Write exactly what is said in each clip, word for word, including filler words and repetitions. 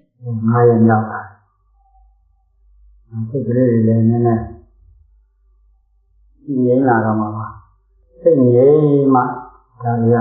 ငါးရက်ရောက်လာစိတ်ကလေးတွေလည်းနည်းနည်းငြိမ်းလာတော့မှာပါစိတ်ငြိမ်းမှဒါတွေက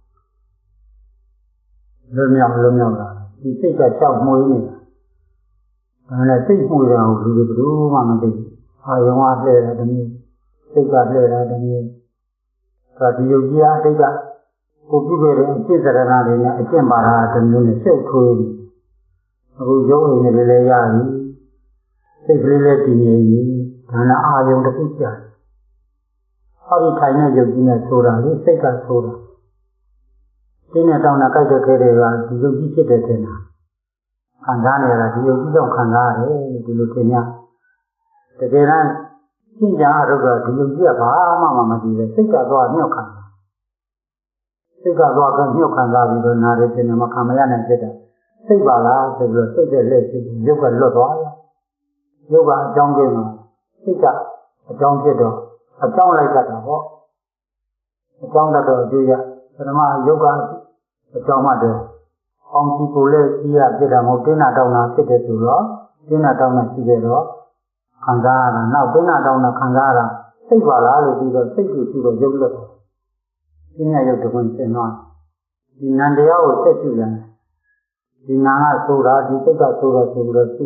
လွတ်မြောက်လွတ်မြောက်လာဒီစိတ်ကကြောက်မွေးနေတာဒါနဲ့စိတ်မှုရအောင်လူတွေဘယ်လိုမှမသိဘူးအာယုံကလှည့်တာတမျိုးစိတ်ကလှည့်တာတမျိုးဒါဒီယုတ်ကြီးအတိတ်ကကိုပြုခဲ့တဲ့အကျင့်စရဏတွေနဲ့အကျင့်ပါတာတမျိုးနဲ့စိတ်ထွေးပြီးအခုရုပ်အိမ်တွေလည်းရပြီစိတ်ကလေးလည်းတည်ငြိမ်ပြီဒါနဲ့အာယုံတစ်ခုရှာတယ်ဟောဒီထိုင်တဲ့ယုတ်ကြီးနဲ့ဆိုတာလေစိတ်ကဆိုတာဒီနဲ့တောင်းတာကြိုက်တဲ့ခဲတွေကဒီယုတ်ကြီးဖြစ်တဲ့တဲ့နာခံစားနေရတာဒီယုတ်ကြီးကြောင့်ခံစားရတယ်ဒီလိုသင်များတကယ်တမ်းရှင်းကြအရုပ်ကဒီယုတ်ကြီးကဘာမှမမကြည့်ပဲစိတ်ကတော့မြောက်ခံတာစိတ်ကတော့ကမြောက်ခံစားပြီးတော့နားရတဲ့နေမှာခံမရနိုင်ဖြစ်တာစိတ်ပါလားဆိုပြီးတော့စိတ်တဲ့လက်ရှိရုပ်ကလွတ်သွားတယ်ရုပ်ကအကြောင်းကျင်းတော့စိတ်ကအကြောင်းဖြစ်တော့အကြောင်းလိုက်တတ်တာပေါ့အကြောင်းတတ်တော့အကျိုးရပထမရုပ်ကအကြောင်းမှတယ်အောင်ချီကိုလည်းကြီးရဖြစ်တာမဟုတ်တင်းနာတောင်းတာဖြစ်တယ်ဆိုတော့တင်းနာတောင်းတာရှိတယ်တော့ခံစားရတာနောက်တင်းနာတောင်းတာခံစားရတာစိတ်ပါလားလို့ပြီးတော့စိတ်ကိုရှိတော့ရုပ်လွတ်တယ်ဒီညရုပ်တကွင်းစင်သွားဒီနံတရားကိုဆက်ကြည့်ရတယ်ဒီနာကဆိုတာဒီစိတ်ကဆိုတာဆိုပြီးတော့ရှိ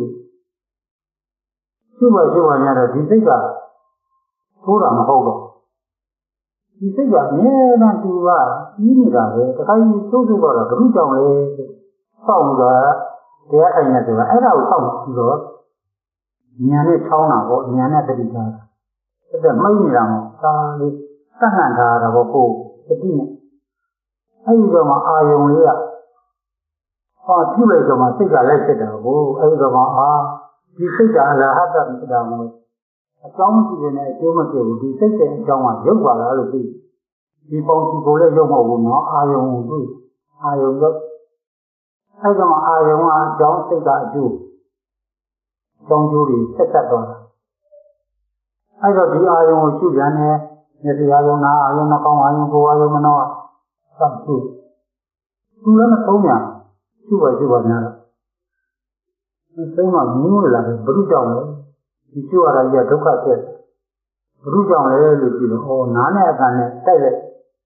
ရှိပါရှိပါများတော့ဒီစိတ်ကဆိုတာမဟုတ်တော့ဒီစိတ်ကအမြဲတမ်းသူကကြီးနေတာပဲတခါကြီးသို့သို့တော့ဘုရုကြောင့်လေစောင့်ပြီးတော့တရားထိုင်နေဆိုတာအဲ့ဒါကိုစောင့်ပြီးတော့ဉာဏ်နဲ့ချောင်းတာပေါ့ဉာဏ်နဲ့တတိထားတာအဲ့ဒါမိတ်နေတာမဟုတ်ဒါလေးတတ်ဟန်ထားတာပေါ့ကိုတတိနဲ့အဲ့ဒီတော့မှအာယုံလေးကဟောပြုလိုက်တော့မှစိတ်ကလိုက်ဖြစ်တာကိုအဲ့ဒီတော့မှအာဒီစိတ်ကအလဟတဖြစ်တာမို့အကြောင်းရှိနေတဲ့အကျိုးမဖြစ်ဘူးဒီစိတ်တဲ့အကြောင်းကရုပ်ပါလားလို့သိဒီပေါင်းချီကိုလည်းရုပ်မဟုတ်ဘူးနော်အာယုံကိုသိအာယုံရုပ်အဲ့ဒီမှာအာယုံကအကြောင်းစိတ်ကအကျိုးအကြောင်းကျိုးတွေဆက်ဆက်သွားတာအဲ့တော့ဒီအာယုံကိုရှုပြန်နေမျက်စိအာယုံနာအာယုံနှာခေါင်းအာယုံကိုယ်အာယုံမနောသတ်ရှုသူလည်းမသုံးညာရှုပါရှုပါများတော့ဒီစိတ်မှာမြင်လို့လာတယ်ဘုရုကြောင့်လေဒီရှုရတာကြီးကဒုက္ခဖြစ်ဘုရုကြောင့်လေလို့ကြည့်တော့ဩနားနဲ့အကံနဲ့တိုက်လိုက်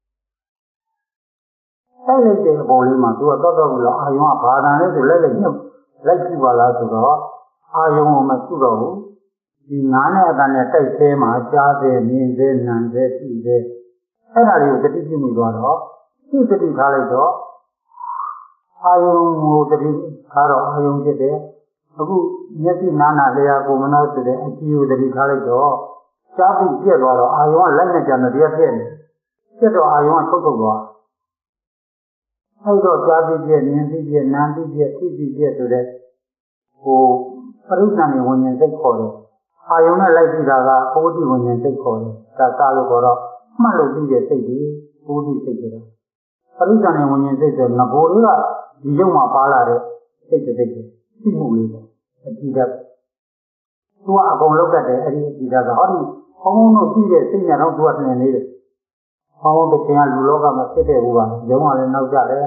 တိုက်လိုက်တဲ့အပေါ်လေးမှာသူကတောက်တော့လို့အာယုံကဘာသာလဲဆိုလိုက်လိုက်ညှို့လိုက်ကြည့်ပါလားဆိုတော့အာယုံကိုမရှုတော့ဘူးဒီနားနဲ့အကံနဲ့တိုက်သေးမှာကြားသေးမြင်သေးနားသေးကြည့်သေးအဲ့ဒါတွေကိုတတိပြုမိသွားတော့သူတတိထားလိုက်တော့အာယုံကိုတတိထားတော့အာယုံဖြစ်တယ်အခုမျက်စိနားနာလျာကိုမနှောဆိုတဲ့အကြည့်ကိုတတိထားလိုက်တော့ကြားပြီးပြက်သွားတော့အာယုံကလက်နဲ့ကြံတော့တရားပြက်နေပြက်တော့အာယုံကထုတ်ထုတ်သွားအဲ့တော့ကြားပြီးပြက်မြင်ပြီးပြက်နားပြီးပြက်သိပြီးပြက်ဆိုတဲ့ဟိုပရိစ္ဆာနေဝิญဉ္စိတ်ခေါ်တယ်အာယုံနဲ့လိုက်ကြည့်တာကပုဂ္ဂိဝิญဉ္စိတ်ခေါ်တယ်ဒါသာလို့ခေါ်တော့မှတ်လို့ပြီးတဲ့စိတ်တွေပုဂ္ဂိစိတ်တွေပရိစ္ဆာနေဝิญဉ္စိတ်ဆိုငကိုလေးကဒီရုပ်မှာပါလာတဲ့စိတ်တွေစိတ်တွေသိမှုလေးပေါ့အကြည့်တတ်သူကအကုန်လောက်တတ်တယ်အဲ့ဒီအကြည့်တတ်ကဟောဒီဘုံဘုံတို့သိတဲ့စိတ်နဲ့တော့သူကနှင်နေတယ်ဘုံဘုံတစ်ချိန်ကလူလောကမှာဖြစ်တဲ့ဘူးပါရုံးကလည်းနောက်ကြတယ်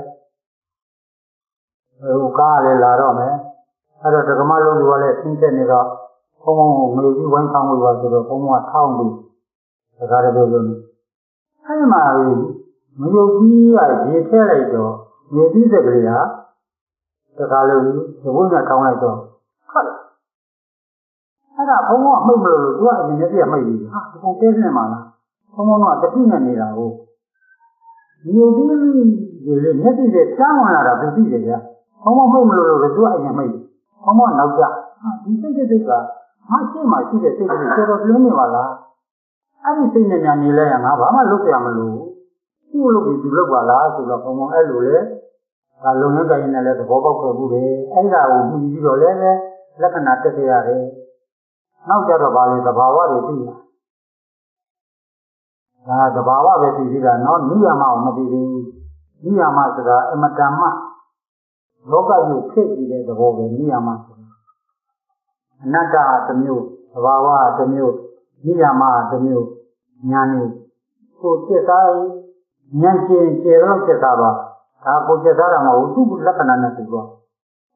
ဟိုကားလည်းလာတော့မယ်အဲ့တော့ဒကမလုံးသူကလည်းသင်ချက်နေတော့ဘုံဘုံကိုငွေကြီးဝိုင်းဆောင်လို့ပါဆိုတော့ဘုံဘုံကထောင်းပြီးဒါကြတယ်လို့လို့အဲ့ဒီမှာမယုတ်ကြီးကရေထည့်လိုက်တော့မြေကြီးစက်ကလေးဟာတခါလို့ဒီဘုန်းကထောင်းလိုက်တော့ခတ်အဲ့ဒါဘုံကမိတ်မလို့လို့သူကအရင်တည်းကမိတ်ပြီးဟာဘုံတဲနေမှာလားဘုံဘုံကတတိနဲ့နေတာကိုမြေကြီးရေလေးမျက်စိနဲ့ကြားဝင်လာတာသူသိတယ်ဗျာဘုံဘုံမိတ်မလို့လို့သူကအရင်မိတ်ဘုံဘုံကနောက်ကျဟာဒီစိတ်စိတ်ကဟာရှင်းမှရှိတဲ့စိတ်ကတော်တော်ပြင်းနေပါလားအဲ့ဒီစိတ်နဲ့ညာနေလဲရငါဘာမှလုပ်ပြမလို့သူ့လုပ်ပြီးသူလုပ်ပါလားဆိုတော့ဘုံဘုံအဲ့လိုလေဒါလုံရကိုင်းနဲ့လည်းသဘောပေါက်ခဲ့ဘူးလေအဲ့ဒါကိုပြီးပြီးတော့လည်းလက္ခဏာတက်ခဲ့ရတယ်နောက်ကြတော့ဗာလေသဘာဝတွေသိလာဒါသဘာဝပဲသိသေးတာနော်နိယမအောင်မသိသေးဘူးနိယမဆိုတာအမတန်မှလောကကြီးဖြစ်ကြည့်တဲ့သဘောပဲနိယမဆိုတာအနတ္တတစ်မျိုးသဘာဝတစ်မျိုးနိယမတစ်မျိုးဉာဏ်နဲ့ကိုစိတ်သားဉာဏ်ကျင်ကျေတော့စိတ်သားပါဒါကိုစိတ်သားတာမဟုတ်သူ့လက္ခဏာနဲ့သိသွား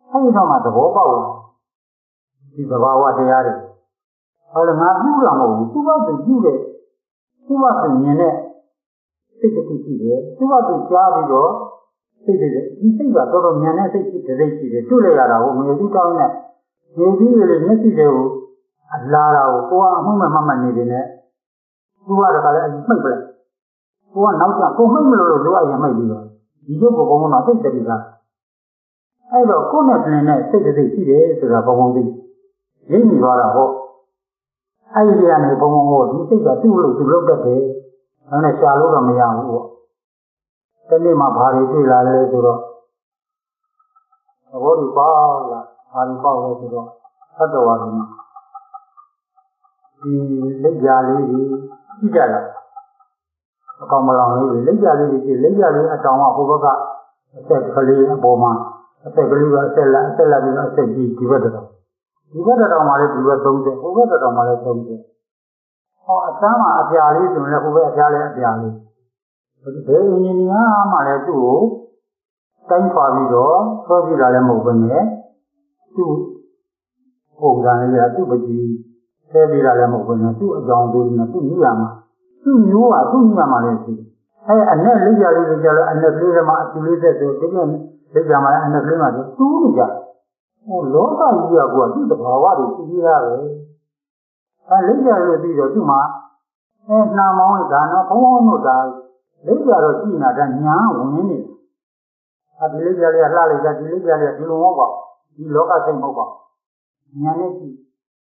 အဲဒီတော့မှသဘောပေါက်လာဒီသဘာဝတရားတွေဟောလည်းငါပြုတာမဟုတ်ဘူးသူ့ဘာသူပြုတဲ့သူ့ဘာသူမြင်တဲ့စိတ်တစ်ခုရှိတယ်သူ့ဘာသူကြားပြီးတော့စိတ်တွေဒီစိတ်ကတော်တော်ဉာဏ်နဲ့စိတ်ရှိတဲ့စိတ်ရှိတယ်တွေ့လိုက်ရတာကိုမြေသူတောင်းနဲ့မြေကြီးတွေလည်းမျက်စိတွေကိုအလားတာကိုကိုကအမှုမဲ့မှတ်မှတ်နေတယ်နဲ့သူကတခါလဲအမှိတ်ပလိုက်ကိုကနောက်ကျကိုမှိတ်မလို့လို့သူကအရင်မှိတ်ပြီးတော့ဒီရုပ်ကိုဘုံဘုံတော့စိတ်တည်းကအဲ့တော့ကိုယ်နဲ့တွင်နဲ့စိတ်တည်းရှိတယ်ဆိုတာဘုံဘုံသိရင်းမိသွားတာဟုတ်အဲ့ဒီကနေဘုံဘုံကိုဒီစိတ်ကသူ့လို့သူလုပ်တတ်တယ်ဒါနဲ့ရှာလို့တော့မရဘူးပေါ့တနေ့မှဘာတွေတွေ့လာလဲဆိုတော့သဘောတွေပေါက်လာဘာတွေပေါက်လဲဆိုတော့သတ္တဝါတွေမှာဒီလက်ကြလေးကြီးကြည့်ကြတာအကောင်မလောင်လေးတွေလက်ကြလေးတွေကြည့်လက်ကြလေးအတောင်ကဟိုဘက်ကအဆက်ကလေးအပေါ်မှာအဆက်ကလေးကအဆက်လက်အဆက်လက်ပြီးတော့အဆက်ကြီးဒီဘက်တော့ဒီဘက်တော့မှလည်းဒီဘက်သုံးဆယ်ဟိုဘက်တော့မှလည်းသုံးဆယ်ဟောအစမ်းမှာအပြာလေးဆိုရင်လည်းဟိုဘက်အပြာလေးအပြာလေးဘယ်အင်ဂျင်နီယာမှလည်းသူ့ကိုတိုင်းခွာပြီးတော့ဆွဲပြတာလည်းမဟုတ်ဘူးနဲ့သူ့ပုံစံလေးကသူ့ပကြီးဆဲပြတာလည်းမဟုတ်ဘူးနဲ့သူ့အကြောင်းသေးနဲ့သူ့နေရာမှာသူ့မျိုးကသူ့နေရာမှာလည်းရှိအဲအနဲ့လေးကြလေးကြလို့အနဲ့ကလေးတွေမှာအတူလေးသက်ဆိုတကယ်လေးကြမှာလည်းအနဲ့ကလေးမှာတူးနေကြဟိုလောကကြီးကကိုကသူ့တဘာဝတွေသိပြီးသားပဲအဲလေးကြလို့ပြီးတော့သူ့မှာအဲနှာမောင်းရဲ့ဒါနော်ဘုံဘုံတို့ဒါလေးကြတော့ကြည်နာတဲ့ညာဝင်နေတယ်အဲဒီလေးကြလေးကလှလိုက်တာဒီလေးကြလေးကဒီလိုမဟုတ်ပါဘူးဒီလောကစိတ်မဟုတ်ပါဘူးညာနဲ့ကြည့်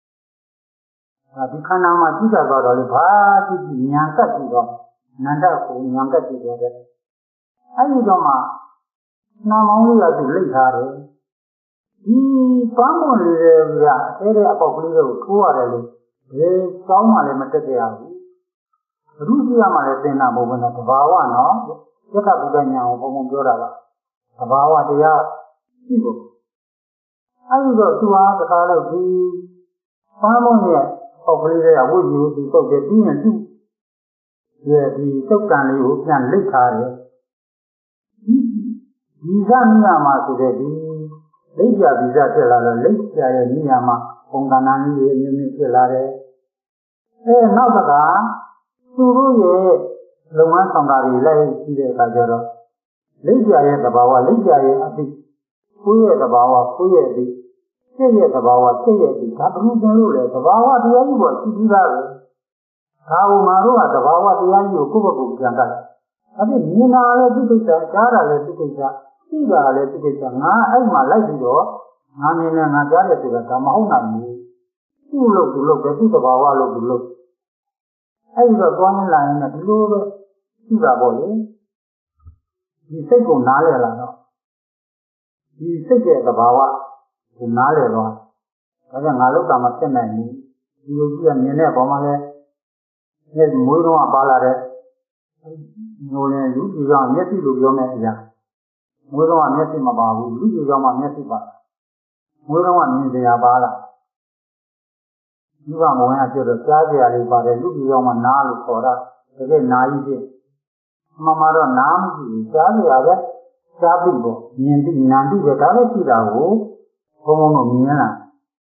ဒီခန္ဓာမှာကြည့်ကြတော့လေဘာကြည့်ကြည့်ညာကတ်ကြည့်တော့နန္ဒကိုညာကတ်ကြည့်တော့တဲ့အဲဒီတော့မှနှာမောင်းလေးကသူလိတ်ထားတယ်ဒီပန်းမွန်လေးတွေကအဲတဲ့အပေါက်ကလေးတွေကိုထိုးရတယ်လို့ဘယ်ကြောင်းမှလည်းမတက်ကြရဘူးဘုရုရှိရမှလည်းသင်တာမဟုတ်ဘူးနော်သဘာဝနော်ယက္ခဗုဒ္ဓညာကိုဘုံဘုံပြောတာပါသဘာဝတရားရှိဖို့အဲဒီတော့သူဟာတခါတော့ဒီပန်းမွန်ရဲ့ပေါက်ကလေးတွေကဝိယူသူတုတ်တယ်ပြီးရင်သူ့ရဲ့ဒီတုတ်တန်လေးကိုပြန်လိတ်ထားတယ်ဒီဒီကနိယာမှာဆိုတဲ့ဒီလိတ်ပြဗီဇဖြစ်လာတော့လိတ်ပြရဲ့နိယာမှာပုံသဏ္ဍာန်လေးတွေအမျိုးမျိုးဖြစ်လာတယ်အဲနောက်တစ်ခါသူတို့ရဲ့လုပ်ငန်းဆောင်တာတွေလိုက်ကြည့်တဲ့အခါကျတော့လိတ်ပြရဲ့သဘာဝလိတ်ပြရဲ့အသိကိုယ်ရဲ့သဘာဝကိုယ်ရဲ့အသိစိတ်ရဲ့သဘာဝစိတ်ရဲ့အသိဒါဘယ်လိုသင်လို့လဲသဘာဝတရားကြီးပေါ်ရှိပြီးသားပဲဒါကိုငါတို့ကသဘာဝတရားကြီးကိုကိုယ့်ဘက်ကိုပြန်တတ်အဲ့ဒီမြင်တာလည်းသူ့ကိစ္စကြားတာလည်းသူ့ကိစ္စသိတာလည်းသူ့ကိစ္စငါအဲ့မှာလိုက်ပြီးတော့ငါမြင်တယ်ငါကြားတယ်ဆိုတာဒါမဟုတ်နိုင်ဘူးသူ့လို့သူ့လို့ပဲသူ့သဘာဝလို့သူ့လို့အဲ့ဒီတော့သွားရင်လာရင်လည်းဒီလိုပဲရှိတာပေါ့လေဒီစိတ်ကိုနားလည်လာတော့ဒီစိတ်ရဲ့သဘာဝကိုနားလည်တော့ဒါကြောင့်ငါလောက်တာမဖြစ်နိုင်ဘူးဒီလိုကြီးကမြင်တဲ့ပုံမှာလည်းဒီမွေးတော့ပါလာတဲ့ငိုရင်လူကြီးကမျက်စိလိုပြောနေအရာမွေးတော့မျက်စိမပါဘူးလူကြီးကမှမျက်စိပါမွေးတော့မြင်စရာပါလားဒီကမဝင်အဖြစ်တော့ကြားစရာလေးပါတယ်လူကြီးကမှနားလို့ခေါ်တာတကယ်နာကြီးဖြစ်မမတော့နားမရှိဘူးကြားစရာပဲကြားပြီပေါ့မြင်ပြီနားပြီပဲဒါပဲရှိတာကိုဘုံဘုံတော့မြင်လာ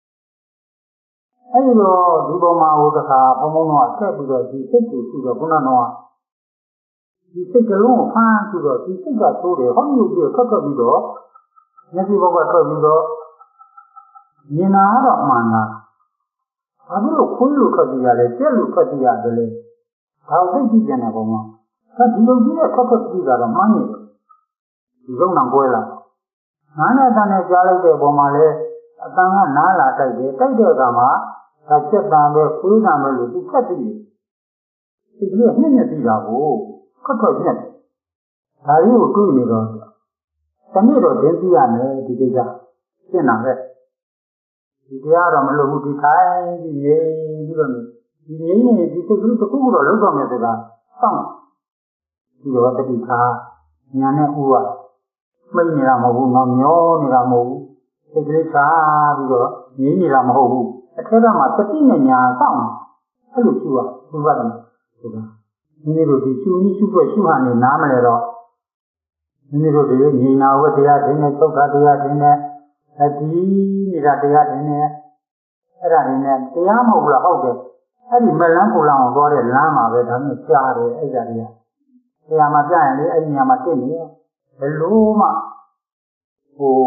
အဲဒီတော့ဒီပုံမှာဟိုတခါဘုံဘုံတော့ဆက်ပြီးတော့ဒီစိတ်ကိုရှိတော့ခုနကတော့ဒီစိတ်ကလုံးကိုဖမ်းပြီးတော့ဒီစိတ်ကသိုးတယ်ဟောဒီလိုပြထွက်ထွက်ပြီးတော့မျက်စိဘက်ကထွက်ပြီးတော့မြင်တာတော့မှန်တာဘာဖြစ်လို့ခွေးလိုထွက်ပြီးရလဲကြက်လိုထွက်ပြီးရတယ်လေဒါသိကြည့်ကြတယ်ဘုံမှာအဲဒီလိုကြီးတဲ့ထွက်ထွက်ပြီးတာတော့မှန်နေတယ်ဒီလုံးအောင်ကွဲလာနားနဲ့တန်းနဲ့ကြားလိုက်တဲ့ပုံမှာလဲအတန်ကနားလာတိုက်တယ်တိုက်တဲ့အခါမှာဒါစက်တန်ပဲခွေးတန်ပဲလို့သူဖက်သိတယ်ဒီကနေ့ညှက်ညက်ပြီးတာကိုခက်ခက်ညက်ဒါလေးကိုတွေ့နေတော့တနေ့တော့ဒင်းသိရမယ်ဒီကိစ္စရှင်းတာပဲဒီတရားတော့မလို့ဘူးဒီထိုင်ဒီငြိမ်ပြီးတော့ဒီငြိမ်နေဒီစိတ်ကလေးတစ်ခုခုတော့လုံးတော့မယ်ဆိုတာစောင့်ဒီတော့တတိခါညာနဲ့ဥပါမိတ်နေတာမဟုတ်ဘူးနော်မျောနေတာမဟုတ်ဘူးစိတ်ကလေးကားပြီးတော့ငြိမ်နေတာမဟုတ်ဘူးအထက်ကမှတတိနဲ့ညာစောင့်အဲ့လိုရှိရဥပါဒနာဆိုတာမိမိတို့ဒီရှုကြီးရှုွက်ရှုဟာနေနားမလဲတော့မိမိတို့ဒီငြိမ်နာဝတရားထင်းနဲ့သုတ်တာတရားထင်းနဲ့ဒီနေတာတရားတင်နေအဲ့ဒါနေနဲ့တရားမဟုတ်လားဟုတ်တယ်အဲ့ဒီမလန်းကိုလောင်သွားတဲ့လမ်းမှာပဲဒါမျိုးကြားတယ်အဲ့ဒါတွေကတရားမှာကြားရင်လေအဲ့ဒီနေရာမှာတက်နေဘယ်လိုမှဟို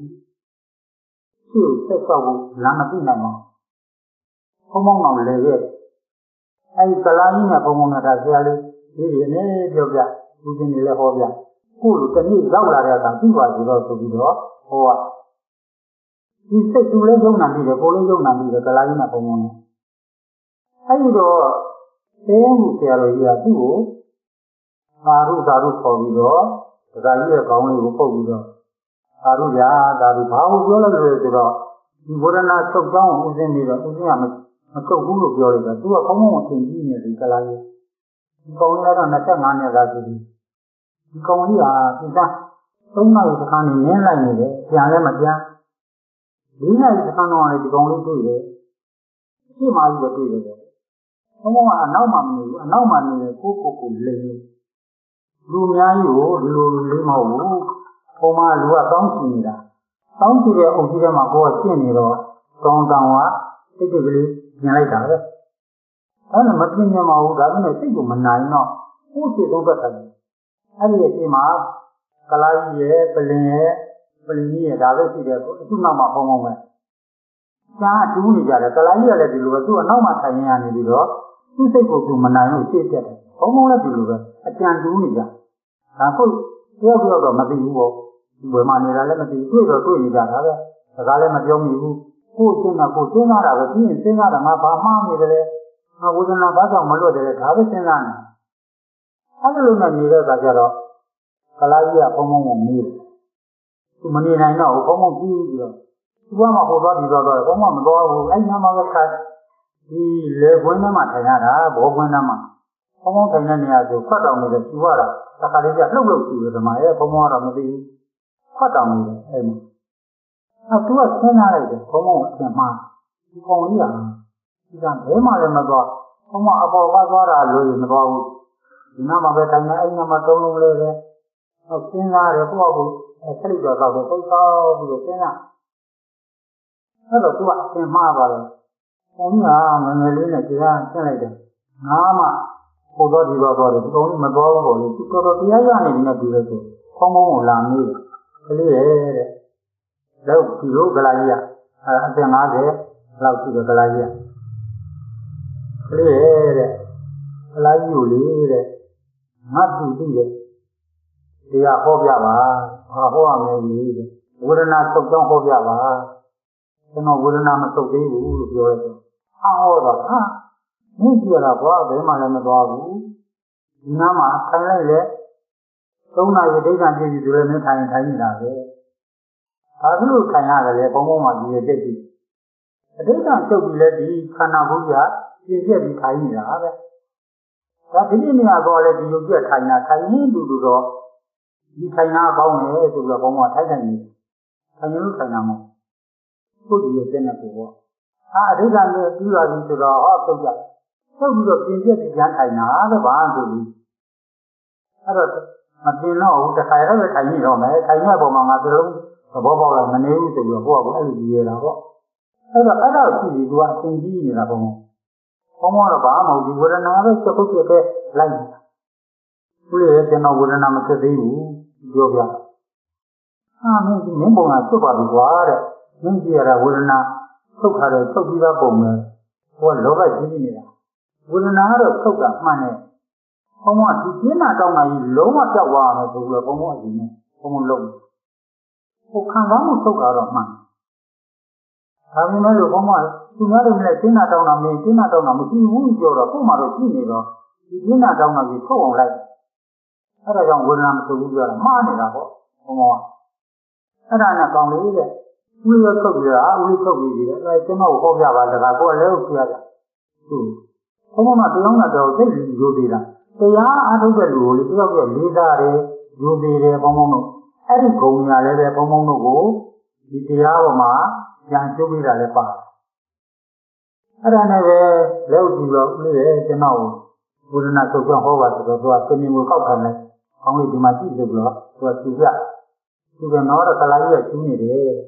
ရှေ့ဆက်ဆောက်ဖို့လမ်းမသိနိုင်ပါဘူးဘုံဘုံအောင်လေရဲ့အဲ့ဒီကလာကြီးနဲ့ဘုံဘုံနဲ့ဒါဆရာလေးဒီဒီအနေပြောပြဦးဇင်းတွေလည်းဟောပြခုလိုတစ်နေ့ရောက်လာတဲ့အခါသိပါစီတော့ဆိုပြီးတော့ဟောဒီစိတ်သူလည်းယုံနာပြီးတယ်ကိုယ်လည်းယုံနာပြီးတယ်ကလာကြီးနဲ့ဘုံဘုံနဲ့အဲ့ဒီတော့တဲမှုဆရာတော်ကြီးကသူ့ကိုသာရုသာရုခေါ်ပြီးတော့ဒကာကြီးရဲ့ခေါင်းလေးကိုပုတ်ပြီးတော့သာရုရာဒါဒီဘာကိုပြောလိုက်လို့ဆိုတော့ဒီဝရဏချုပ်ကြောင်းကိုဦးဇင်းပြီးတော့ဦးဇင်းကမမချုပ်ဘူးလို့ပြောလိုက်တာသူကဘုံဘုံကိုသင်ကြည့်နေတယ်ကလာကြီးဒီကောင်လေးကတော့နှစ်ငါးနှစ်သားရှိပြီဒီကောင်ကြီးဟာဒီသားသုံးနာရီတစ်ခါနေနင်းလိုက်နေတယ်ပြန်လည်းမပြန်လေးနာရီတစ်ခါတော့လည်းဒီကောင်လေးတွေ့တယ်ရှေ့မှာကြီးပဲတွေ့တယ်ဘုံဘုံကအနောက်မှာမနေဘူးအနောက်မှာနေတယ်ကိုကိုကိုလိမ့်လို့လူအများကြီးကိုဒီလိုလေးမဟုတ်ဘူးဘုံမှာလူကတောင်းချင်နေတာတောင်းချင်တဲ့အုပ်ကြီးထဲမှာကိုကရှင်းနေတော့ကောင်းတောင်ကတိတ်တိတ်ကလေးပြင်လိုက်တာပဲအဲ့ဒါမပြင်းပြမဟုတ်ဒါပေမဲ့စိတ်ကိုမနိုင်တော့ကိုယ့်စိတ်သုံးသက်တယ်အဲ့ဒီအချိန်မှာကလာကြီးရဲ့ပလင်ရဲ့ပလင်ကြီးရဲ့ဒါပဲရှိတယ်အခုနောက်မှာဘုံဘုံပဲရှားတူးနေကြတယ်ကလာကြီးကလည်းဒီလိုပဲသူ့အနောက်မှာထိုင်ရနေပြီးတော့သူ့စိတ်ကိုသူမနိုင်လို့ရှေ့တက်တယ်ဘုံဘုံလည်းဒီလိုပဲအကြံတူးနေကြဒါကိုတယောက်တယောက်တော့မသိဘူးပေါ့ဒီဘယ်မှာနေတာလည်းမသိဘူးတွေ့တော့တွေ့နေကြတာပဲစကားလည်းမပြောမိဘူးကိုယ်ချင်းကကိုယ်စဉ်းစားတာပဲပြီးရင်စဉ်းစားတာငါဘာမှမနေတယ်ငါဝေဒနာဘာကြောင့်မလွတ်တယ်ဒါပဲစဉ်းစားနေအဲ့လိုနဲ့နေတဲ့အခါကျတော့ကလာကြီးကဘုံဘုံကိုမေးတယ်သူမနေနိုင်တော့ဘုံဘုံကြည့်ပြီးတော့သူကမှဟိုသွားဒီသွားတော့ဘုံဘုံမသွားဘူးအဲ့ညမှာပဲခါဒီလေခွင်းထဲမှာထိုင်ရတာဘောခွင်းထဲမှာဘုံဘုံထိုင်တဲ့နေရာဆိုဖတ်တောင်နေတယ်သူကတာတခါလေးကလှုပ်လှုပ်ကြည့်တယ်ဓမ္မရဲ့ဘုံဘုံကတော့မသိဘူးဖတ်တောင်နေတယ်အဲ့မှာအဲ့သူကစဉ်းစားလိုက်တယ်ဘုံဘုံအထင်မှာဒီကောင်ကြီးကဒီကဘဲမှလည်းမသွားဘုံဘုံအပေါ်ကသွားတာလို့မသွားဘူးဒီနားမှာပဲတိုင်နေအဲ့နားမှာသုံးလုံးလေးပဲဟောစဉ်းစားတယ်ကိုယ့်အကူအဲဆက်လိုက်တော့တော့သိတော့ပြီးတော့စဉ်းစားအဲ့တော့သူကအသင်မှားပါတယ်ဘုံကြီးကငငယ်လေးနဲ့ကြားရှင်းလိုက်တယ်ငါမှဟိုတော့ဒီတော့တော့ဒီကောင်ကြီးမသွားဘူးပေါ့လေသူတော်တော်တရားရနေနေတူတယ်ဆိုဘုံဘုံကိုလာမေးတယ်ကလေးရဲ့တဲ့တော့ဒီလိုကလာကြီးကအသင်၅၀လောက်ရှိတယ်ကလာကြီးကကလေးရဲ့တဲ့ကလာကြီးကိုလေတဲ့ငါတူသိတယ်တရားဟောပြပါဟာဟောရမယ်ကြီးတဲ့ဝေဒနာချုပ်ကြောင်းဟောပြပါကျွန်တော်ဝေဒနာမချုပ်သေးဘူးလို့ပြောရတယ်ဟာဟောတော့ဟာမင်းကြည့်ရတာကွာဘယ်မှလည်းမသွားဘူးဒီနားမှာထိုင်လိုက်လေသုံးနာရီဒိဋ္ဌာန်ပြည့်ပြီဆိုလည်းမင်းထိုင်ထိုင်နေတာပဲဘာလို့ထိုင်ရတယ်လဲဘုံဘုံမှာဒီရဲ့တက်ကြည့်အဒိဋ္ဌာန်ချုပ်ပြီလဲဒီခန္ဓာကိုယ်ကြီးကပြည့်ပြည့်ပြီးထိုင်နေတာပဲဒါဒီနေ့နေရာတော့လေဒီလိုပြထိုင်တာထိုင်ရင်းတူတူတော့ဒီထိုင်တာကောင်းတယ်ဆိုတော့ဘုံဘုံထိုင်ထိုင်နေထိုင်ရင်လို့ထိုင်တာမဟုတ်ကိုယ်ကြီးရဲ့တက်နေကိုပေါ့အာအဒိဋ္ဌာန်နဲ့ပြီးပါပြီဆိုတော့ဟောထုတ်ကြထုတ်ပြီးတော့ပြင်ပြည့်ပြီးပြန်ထိုင်တာပဲဘာဆိုပြီးအဲ့တော့မတင်တော့ဘူးတစ်ခါရပဲထိုင်နေတော့မယ်ထိုင်ရပုံမှာငါသလုံးသဘောပေါက်လာမနေဘူးဆိုပြီးတော့ကိုယ့်ကအဲ့လိုကြီးရတာပေါ့အဲ့တော့အဲ့တော့ရှိပြီးသူကအရှင်ကြီးနေတာဘုံဘုံဘုံကတော့ဘာမှမဟုတ်ဒီဝေဒနာပဲချက်ပုတ်ချက်လိုက်နေတာသူရဲ့ကျွန်တော်ဝေဒနာမဖြစ်သေးဘူးပြောပြဟာမင်းဒီမင်းပုံကချုပ်ပါပြီကွာတဲ့မင်းကြည့်ရတာဝေဒနာချုပ်ထားတယ်ချုပ်ပြီးသားပုံပဲဟိုကလောဘကြီးကြီးနေတာဝေဒနာကတော့ချုပ်တာမှန်တယ်ဘုံဘုံကဒီကျင်းတာတောင်းတာကြီးလုံးဝပြောက်သွားအောင်ဆိုပြီးတော့ဘုံဘုံအရင်နဲ့ဘုံဘုံလုံးဟိုခံစားမှုချုပ်တာတော့မှန်ဒါပေမဲ့လို့ဘုံဘုံသူများတွေနဲ့ကျင်းတာတောင်းတာမင်းကျင်းတာတောင်းတာမရှိဘူးပြောတော့ကို့မှာတော့ရှိနေတော့ဒီကျင်းတာတောင်းတာကြီးထုတ်အောင်လိုက်အဲ့ဒါကြောင့်ဝေဒနာမချုပ်ဘူးပြောတာမှားနေတာပေါ့ဘုံဘုံကအဲ့ဒါနဲ့ကောင်းလေးတဲ့ဦးရထုတ်ပြတာဦးရထုတ်ပြီးတယ်အဲကျွန်တော်ဟောပြပါတကားကိုယ်လည်းဟုတ်ပြရတယ်ဟုတ်ဘုံဘုံကတရားနဲ့တော့သိယူသေးတာတရားအားထုတ်တဲ့လူကိုလေတယောက်ရဲ့လေးစားတယ်ယူသေးတယ်ဘုံဘုံတို့အဲ့ဒီဂုဏ်ညာလည်းပဲဘုံဘုံတို့ကိုဒီတရားပေါ်မှာပြန်ကျုပ်ပေးတာလည်းပါအဲ့ဒါနဲ့ပဲလက်ဥကြည့်တော့ဦးလေးရဲ့ကျွန်တော်ဘုရားချုပ်ကြောင်းဟောပါဆိုတော့သူကသင်္ကေတကိုကောက်ခံလိုက်ကောင်းလေးဒီမှာကြည့်လို့တော့သူကသူပြသူကနော်တော့ကလာကြီးကကျူးနေတယ်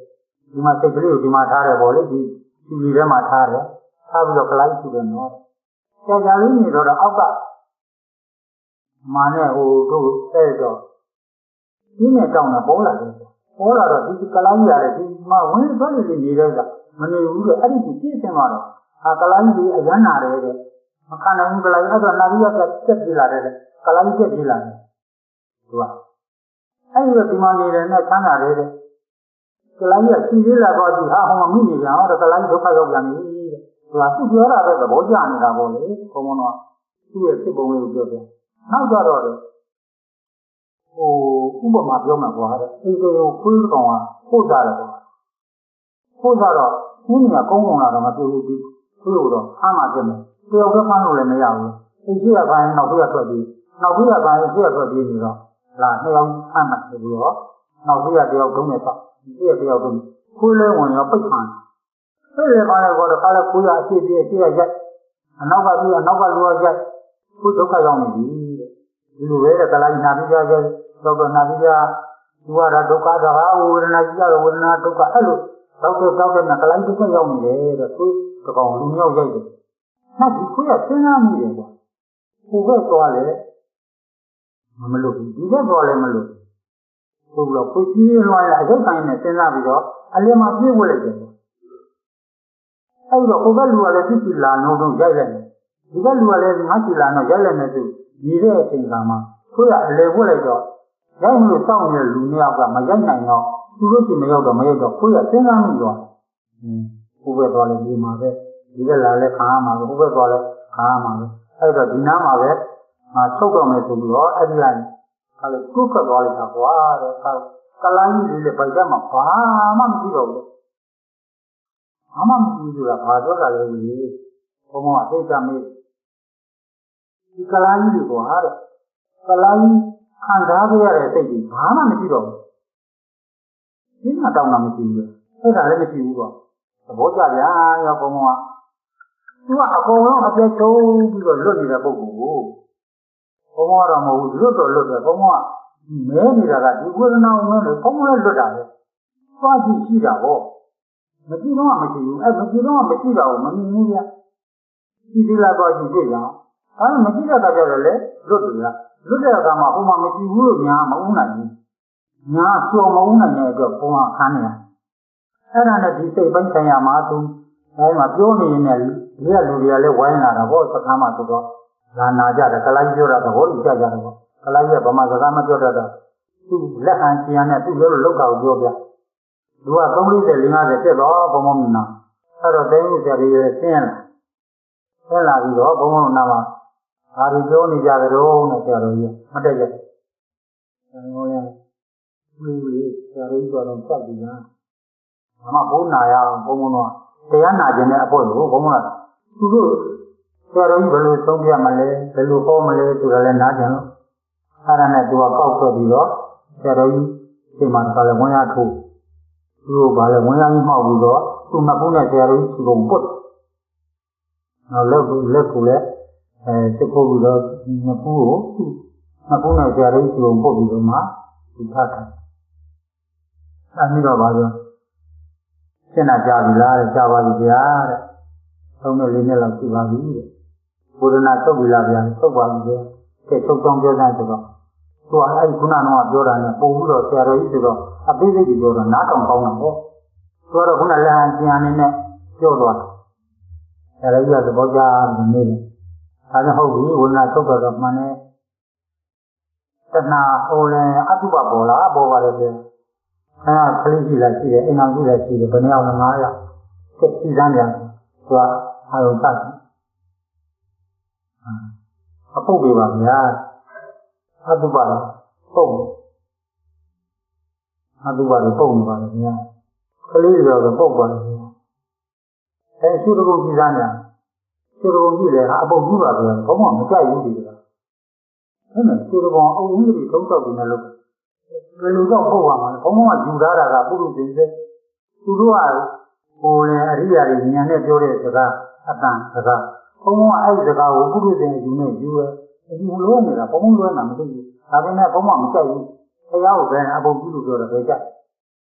ဒီမှာစိတ်ကလေးကိုဒီမှာထားတယ်ပေါ့လေဒီဒီလီထဲမှာထားတယ်ထားပြီးတော့ကလိုက်ကြည့်တယ်နော်ကြာကြာလေးနေတော့အောက်ကမာနဲ့ဟိုတို့တဲ့တော့ဒီနဲ့တောင်းတာပေါ်လာတယ်ပေါ်လာတော့ဒီကလိုင်းရတယ်ဒီမှာဝင်ထွက်နေနေနေတဲ့ကမနေဘူးတဲ့အဲ့ဒီကြည့်စင်သွားတော့အာကလိုင်းကြီးအရန်နာတယ်တဲ့မခံနိုင်ဘူးကလိုင်းအဲ့တော့နာပြီးရတက်ပြေးလာတယ်ကလိုင်းတက်ပြေးလာတယ်သူကအဲ့ဒီတော့ဒီမှာနေတယ်နဲ့ဆန်းလာတယ်တဲ့ကလိုင်းကြီးစီသေးလာတော့ဒီဟာဟောမိနေပြန်တော့ကလိုင်းဒုက္ခရောက်ပြန်ပြီတဲ့သူကသူပြောတာပဲသဘောကျနေတာပေါ့လေဘုံဘုံတော့သူ့ရဲ့စစ်ပုံလေးကိုပြောတယ်နောက်ကြတော့လေဟိုဥပမာပြောမှာကွာတဲ့အိမ်တွေကိုခွေးကောင်ကပို့ကြတယ်ကွာပို့ကြတော့ဒီနေရာကုန်းကုန်လာတော့မပြေဘူးဒီခွေးကိုတော့ဖမ်းမှပြမယ်တယောက်ပဲဖမ်းလို့လည်းမရဘူးအိမ်ရှိရပိုင်းနောက်ပြရထွက်ပြီးနောက်ပြရပိုင်းရှိရထွက်ပြီးနေတော့လာနှစ်ယောက်ဖမ်းမှပြီးတော့နောက်ပြရတယောက်တုံးနဲ့ပေါ့ပြရတယောက်တုံးခွေးလဲဝင်ရောပိတ်ဖမ်းပြရပိုင်းကတော့ခါလဲခွေးရအရှိပြေအရှိရရိုက်အနောက်ကပြီးအနောက်ကလူရရိုက်ခွေးဒုက္ခရောက်နေပြီတဲ့ဒီလိုပဲတဲ့ကလာနာပြီးကြကြတော့တော့နာပြီးကြသူကဒုက္ခတကားဝေဒနာကြီးရဝေဒနာဒုက္ခအဲ့လိုတော့တော့တော့တဲ့ကလာဒုက္ခရောက်နေတယ်တဲ့ခွေးတကောင်လူမျိုးရိုက်တယ်နောက်ဒီခွေးကစဉ်းစားမိတယ်ကွာဟိုဘက်သွားလေမလို့ဒီဘက်သွားလေမလို့ဆိုတော့ခွေးကြီးလွှားရအရုပ်ဆိုင်နဲ့စဉ်းစားပြီးတော့အလင်းမှာပြေးဝက်လိုက်တယ်အဲ့တော့ဟိုဘက်လူကလည်းသူ့စီလာနှုံးတော့ရိုက်လိုက်တယ်ဒီဘက်လူကလည်းငါစီလာတော့ရိုက်လိုက်နေသူဒီတဲ့အချိန်ကမှခွေးကအလေဝက်လိုက်တော့ရိုက်လို့စောင့်နေတဲ့လူနှစ်ယောက်ကမရိုက်နိုင်တော့သူတို့စီမရောက်တော့မရောက်တော့ခွေးကစဉ်းစားမိသွားဟိုဘက်သွားလေဒီမှာပဲဒီဘက်လာလဲခါမှာပဲဟိုဘက်သွားလဲခါမှာပဲအဲ့တော့ဒီနားမှာပဲငါချုပ်တော့မယ်ဆိုပြီးတော့အဲ့ဒီကနေခါလေကုတ်ခတ်သွားလိုက်တာကွာတဲ့ကလိုင်းကြီးလေးပိုက်တက်မှာဘာမှမရှိတော့ဘူးဘာမှမရှိဘူးဆိုတာဘာပြောတာလဲကြီးဘုံဘုံအသိချမေးဒီကလိုင်းကြီးကွာတဲ့ကလိုင်းခံစားခဲ့ရတဲ့စိတ်ကြီးဘာမှမရှိတော့ဘူးဒီမှာတောင်းတာမရှိဘူးအဲ့ဒါလည်းမရှိဘူးကွာသဘောကျကြရောဘုံဘုံကသူကအကုန်လုံးအပြည့်ချုံပြီးတော့လွတ်နေတဲ့ပုဂ္ဂိုလ်ကိုဘုံဘုံကတော့မဟုတ်ဘူးလွတ်တော့လွတ်တယ်ဘုံဘုံကမဲနေတာကဒီဝေဒနာကိုမဲလို့ဘုံဘုံလည်းလွတ်တာပဲသွားကြည့်ရှိတာပေါ့မကြည့်တော့မရှိဘူးအဲ့မကြည့်တော့မရှိတာကိုမမြင်ဘူးဗျကြည့်သေးလားသွားကြည့်တွေ့ကြအောင်အဲ့မကြည့်တဲ့အခါကျတော့လေလွတ်တယ်လားလွတ်တဲ့အခါမှာဟိုမှာမကြည့်ဘူးလို့ညာမဦးနိုင်ဘူးညာကျော်မဦးနိုင်တဲ့အတွက်ဘုံကခန်းနေတာအဲ့ဒါနဲ့ဒီစိတ်ပိုင်းဆိုင်ရာမှာသူအဲမှာပြောနေရင်လည်းဒီကလူတွေကလည်းဝိုင်းလာတာပေါ့စကားမှဆိုတော့လာနာကြတယ်ကလာကြီးပြောတာသဘောကြီးကြကြတယ်ပေါ့ကလာကြီးကဗမာစကားမပြောတတ်တော့သူ့လက်ဟန်ချီရနဲ့သူ့လိုလောက်တာကိုပြောပြသူကသုံး၄၀ ၄၅၀တက်တော့ဘုံဘုံနာအဲ့တော့တိုင်းဥစ္စာတွေဆင်းလာဆင်းလာပြီးတော့ဘုံဘုံနာမှာဘာတွေပြောနေကြကြတော့နဲ့ဆရာတော်ကြီးမတက်ကြဘူးဟိုလည်းလူတွေဆရာတော်ကြီးကတော့စပ်ပြီးလားဘာမှဘုံနာရအောင်ဘုံဘုံတော့တရားနာခြင်းတဲ့အဖို့ကိုဘုံဘုံကသူတို့ဆရာတော်ကြီးဘယ်လိုဆုံးပြမလဲဘယ်လိုဟောမလဲဆိုတာလည်းနားကြလို့အဲ့ဒါနဲ့သူကကောက်ထွက်ပြီးတော့ဆရာတော်ကြီးဒီမှာကလည်းဝင်ရထိုးသူတို့ဘာလဲဝင်ရကြီးမှောက်ပြီးတော့သူ့မကုန်းနဲ့ဆရာတော်ကြီးစီကုန်ပုတ်နောက်လက်ကူလက်ကူလည်းအဲစစ်ဖို့ပြီးတော့မကူကိုမကုန်းနဲ့ဆရာတော်ကြီးစီကုန်ပုတ်ပြီးတော့မှသူထားတယ်အဲ့ဒီတော့ဘာလို့ရှင်းတာကြပြီလားတဲ့ကြပါပြီဗျာတဲ့သုံးနဲ့လေးနဲ့လောက်ရှိပါပြီတဲ့ဘုရားနာချုပ်ပြီလားဗျာချုပ်ပါပြီတဲ့တဲ့ချုပ်ကြောင်းပြောတဲ့ဆိုတော့သူကအဲ့ဒီခုနကတော့ပြောတာနဲ့ပုံပြီးတော့ဆရာတော်ကြီးဆိုတော့အသေးစိတ်ကြီးပြောတော့နားထောင်ကောင်းတာပေါ့သူကတော့ခုနလက်ဟန်ကျန်အနေနဲ့ပြောသွားတယ်ဆရာတော်ကြီးကသဘောကျနေတယ်ဒါကြောင့်ဟုတ်ပြီဝိညာဉ်ချုပ်တော့မှန်တယ်တဏှာဟိုလည်းအတုပပေါ်လာပေါ်ပါလေဗျာအဲကလေးရှိလားရှိတယ်အိမ်အောင်ရှိလားရှိတယ်ဘယ်နှယောက်လဲငါးယောက်ဆက်စီစမ်းပြန်သူကအာရုံစိုက်အပုတ်ပြပါဗျာအတုပါတော့ပုတ်အတုပါတော့ပုတ်နေပါလေဗျာကလေးတွေတော့ပုတ်ပါလေဗျာအဲရှုတကုတ်စီစမ်းပြန်ရှုတကုတ်ကြည့်လေအပုတ်ကြီးပါဗျာဘုံမမကြိုက်ဘူးဒီကအဲ့နဲ့ရှုတကုတ်အုံကြီးတွေသုံးတော့ပြနေလို့ဘယ်လိုတော့ပုတ်ပါမှာလဲဘုံဘုံကယူထားတာကပုရုသေစေသူတို့ကဟိုလေအရိယာတွေဉာဏ်နဲ့ပြောတဲ့စကားအတန်စကားဘုံဘုံကအဲ့ဒီစကားကိုပုရုသေယူနေယူရဲအယူလို့နေတာဘုံဘုံလွဲတာမသိဘူးဒါပေမဲ့ဘုံဘုံမကြိုက်ဘူးတရားကိုပဲအပုတ်ကြီးလို့ပြောတယ်ပဲကြိုက်အဲ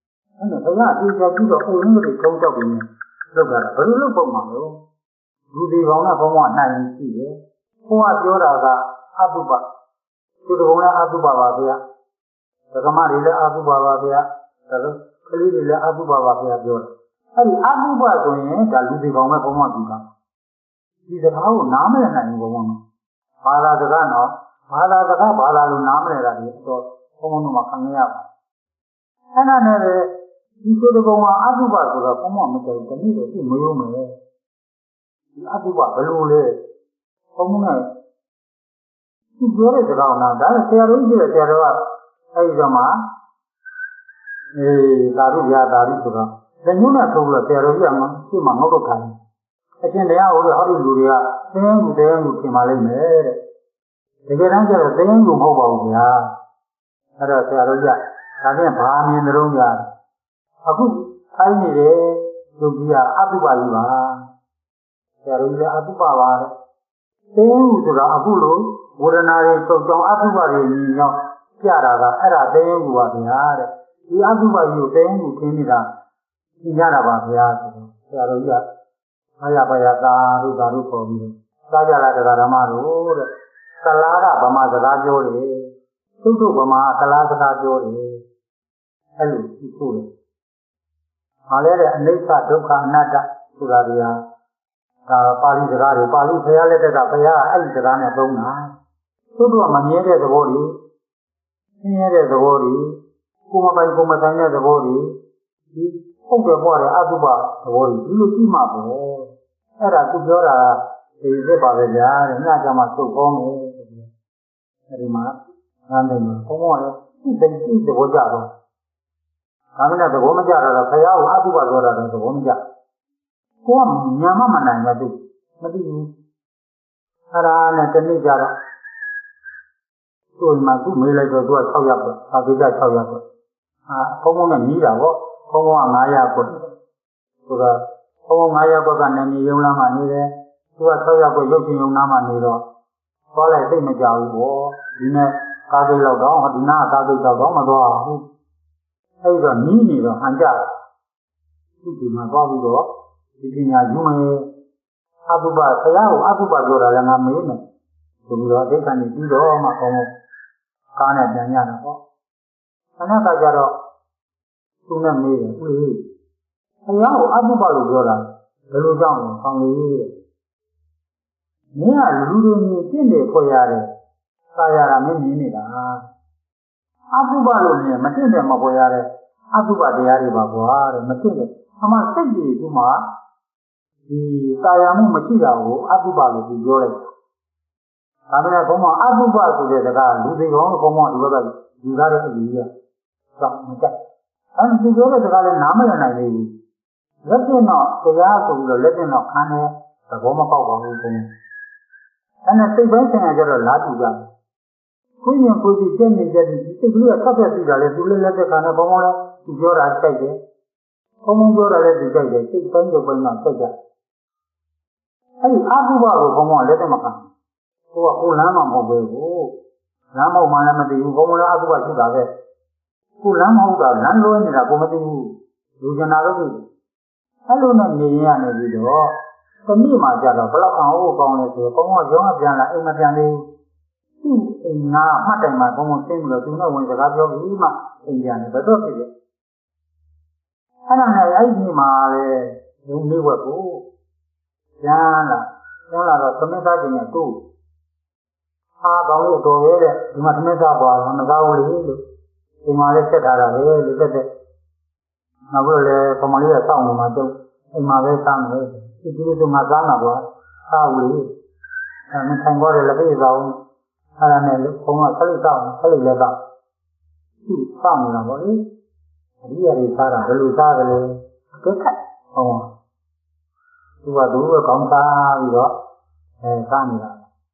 အဲ့ဒါဘုရားဒီကြောက်ပြီးတော့အိမ်ကြီးတွေထုံးကြောက်ပြီးလောက်တာဘယ်လိုလုပ်ပုံမှာလို့လူဒီကောင်နဲ့ဘုံကနိုင်ရှိတယ်ဘုရားပြောတာကအတုပသူတကောင်လည်းအတုပပါဗျာဒကမတွေလည်းအတုပပါဗျာဒါလို့ကလေးတွေလည်းအတုပပါဗျာပြောတယ်အဲ့ဒီအတုပဆိုရင်ဒါလူဒီကောင်နဲ့ဘုံကပြီးတာဒီစကားကိုနားမလည်နိုင်ဘူးဘုံကဘာသာစကားတော့ဘာသာစကားဘာသာလို့နားမလည်တာဒီတော့ဘုံတို့မှာခံရပါအဲ့ဒါနဲ့ဒီဆိုတဲ့ကောင်ကအတုပဆိုတော့ဘုံကမကြိုက်ဘူးတနည်းတော့သူ့မယုံမယ်ဒီအတုပဘယ်လိုလဲဘုံနဲ့သူပြောတဲ့စကားကဒါဆရာတော်ကြီးကဆရာတော်ကအဲ့ဒီတော့မှအေးသာရုရာသာရုဆိုတော့ဇညုနဲ့ထုတ်လို့ဆရာတော်ကြီးကမှရှေ့မှာငေါ့တော့ခိုင်းအရှင်တရားဟောတဲ့ဟောဒီလူတွေကသင်ယူတရားယူပြင်ပါလိမ့်မယ်တဲ့တကယ်တမ်းကျတော့သင်ယူမဟုတ်ပါဘူးဗျာအဲ့တော့ဆရာတော်ကြီးကဒါဖြင့်ဘာမြင်ကြုံကြအခုခိုင်းနေတယ်လူကြီးကအတုပကြီးပါဆရာတော်ကြီးကအတုပပါတဲ့သင်ယူဆိုတာအခုလို့ဝေဒနာတွေတုတ်ကြောင်အတုပတွေညီညောင်းပြတာကအဲ့ဒါသင်ယူပါဗျာတဲ့ဒီအတုပကြီးကိုသင်ယူခင်းနေတာသိကြတာပါဗျာဆိုတော့ဆရာတော်ကြီးကအာရပါရသာတို့သာတို့ပေါ်ပြီးစားကြလာတရားဓမ္မတို့တဲ့ကလားကဗမာစကားပြောတယ်သုတ္တဗမာကလားစကားပြောတယ်အဲ့လိုသိဖို့လေဟာလဲတဲ့အနိစ္စဒုက္ခအနတ္တဆိုတာတွေဟာဒါပါဠိစကားတွေပါဠိဘုရားလက်ထက်ကဘုရားအဲ့ဒီစကားနဲ့သုံးတာသုတ္တကမမြဲတဲ့သဘောတွေဆင်းရဲတဲ့သဘောတွေကိုမပိုင်ကိုမဆိုင်တဲ့သဘောတွေဒီဟုတ်တယ်ပေါ့လေအတုပသဘောတွေဒီလိုကြည့်မှာပေါ့အဲ့ဒါသူပြောတာဒီဖြစ်ပါပဲဗျာတဲ့ညကြမှာသုတ်ကောင်းတယ်အဲ့ဒီမှာငါနေမှာဘုံဘုံကလည်းသူ့စိတ်သူ့သဘောကြတော့ဒါမှလည်းသဘောမကြတော့ဘုရားကအတုပပြောတာတော့သဘောမကြကိုကညာမမနိုင်ဘူးသူမသိဘူးအဲ့ဒါနဲ့တနေ့ကြတော့သူ့မှာသူ့မေးလိုက်တော့သူက၆ရက်ပဲအာကိစ္စ၆ရက်ပဲအာဘုံဘုံနဲ့ညီးတာပေါ့ဘုံဘုံက၅ရက်ပဲဆိုတော့ဘုံဘုံ၅ရက်ကနေနေရုံလားမှနေတယ်သူက၆ရက်ပဲရုပ်ရှင်ရုံနားမှနေတော့သွားလိုက်သိမကြဘူးပေါ့ဒီနဲ့ကားကိတ်လောက်တော့ဒီနာကားကိတ်တော့တော့မသွားဘူးအဲ့တော့နီးနေတော့ဟန်ကြသူ့ဒီမှာသွားပြီးတော့ဒီပညာယူမယ်အတုပဆရာကိုအတုပပြောတာလည်းငါမေးမယ်ဆိုပြီးတော့အဋ္ဌာနေပြီးတော့မှကောင်းကောင်းကားနဲ့ပြန်ရတာပေါ့ခဏကကြတော့သူနဲ့မေးတယ်ဦးလေးဆရာကိုအတုပလို့ပြောတာဘယ်လိုကြောင့်လဲဆောင်းလေးတဲ့မင်းကလူတွေမြင်ပြင့်နေခွဲရတယ်သာရတာမင်းမြင်နေတာအတုပလို့မြင်မတင့်တယ်မခွဲရတဲ့အတုပတရားတွေပါကွာတဲ့မတင့်တယ်အမှစိတ်ကြီးဒီမှာဒီသာယာမှုမရှိတာကိုအတုပလို့ပြောလိုက်တာဒါပေမဲ့ဘုံမှာအတုပဆိုတဲ့စကားလူတွေကောဘုံမှာဒီဘက်ကယူရတဲ့အရေးကြီးတော့မကြိုက်အဲဒီပြောတဲ့စကားလည်းနားမလည်နိုင်သေးဘူးလက်တင်တော့တရားဆိုပြီးတော့လက်တင်တော့ခံတယ်သဘောမပေါက်ပါဘူးဘုံအဲ့နဲ့စိတ်ပိုင်းဆိုင်ရာကျတော့လားတူကြတယ်ကိုယ်ရင်ကိုယ်စီကျက်နေကြတယ်ဒီစိတ်ကလေးကဖတ်ဖက်ပြီးတာလေသူလည်းလက်သက်ခံတယ်ဘုံဘုံလည်းသူပြောတာကြိုက်တယ်ဘုံဘုံပြောတာလည်းသူကြိုက်တယ်စိတ်ပိုင်းရုပ်ပိုင်းမှာကြိုက်ကြအဲ့ဒီအတုပကိုဘုံဘုံလက်သက်မခံကိုကကိုလမ်းမှာမဟုတ်ဘူးလမ်းမောက်မှလည်းမသိဘူးဘုံဘုံလည်းအတုပရှိတာပဲကိုလမ်းမဟုတ်တာလမ်းလွဲနေတာကိုမသိဘူးလူကျင်တာလို့သိတယ်အဲ့လိုနဲ့နေရနေပြီးတော့တနေ့မှကြတော့ဘလောက်အောင်ဟုတ်ကောင်းလဲဆိုတော့ဘုံဘုံရောင်းပြန်လာအိမ်မပြန်သေးဘူးသူ့အိမ်နာမှတ်တိုင်မှာဘုံဘုံသိပြီးတော့သူနဲ့ဝင်စကားပြောပြီးမှအိမ်ပြန်တယ်ဘယ်တော့ဖြစ်လဲအဲ့ဒါနဲ့အဲ့ဒီမှာလေလူလေးဝက်ကိုကျန်းလာကျန်းလာတော့သမင်းသားချင်းနဲ့သူ့ဟာကောင်းလို့တော်ရဲတဲ့ဒီမှာသမင်းသားပွားတော့မသားဘူးလေလို့ဒီမှာလည်းချက်ထားတာပဲလူသက်တဲ့နောက်ပြီးတော့လေပမာလေးကစောင့်နေမှာတုံးအိမ်မှာပဲစားမယ်ဒီဒီလိုငါစားမှာကွာစားဘူးလေအဲမထိုင်ပေါ်တယ်လက်ပြေဆောင်အဲ့ဒါနဲ့ဘုံကဆက်လက်ဆောင်ဆက်လက်လက်တော့သူ့စောင့်နေတာပေါ့လေအဒီရည်စားတာဘယ်လိုစားကြလဲကဲခက်ဟောသူကသူ့ကိုကောင်းစားပြီးတော့အဲစားနေတာ